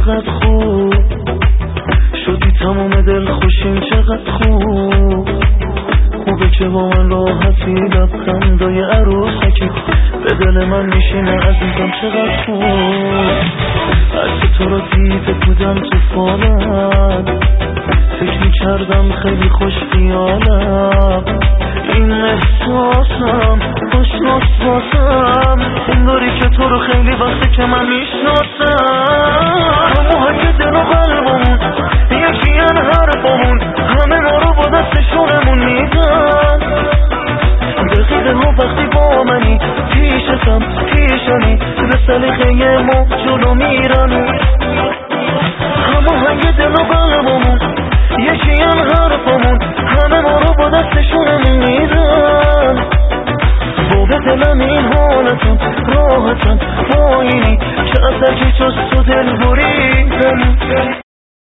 چقدر خوب شدی تمام دل خوشیم چقدر خوب خوبه که با من راحتی لبخندای عروسکی به دل من میشینه عزیزم چقدر خوب عکس تو رو دیده بودم تو فالم فکر میکردم خیلی خوش خیالم این احساسم خوشناس واسم انگاری که تو رو خیلی وقته که من میشناسم همه دل و قلبمون یکی حرفمون همه ما رو با دستشونمون میدن دقیقه ها وقتی با منی پیشمی به سلیقه ما جلو میرن همه دل و قلبمون یکی حرفمون همه ما رو با دستشونمون میدن با به دلم این حالتم راحتم با اینی که اصلا که جز تو دل بری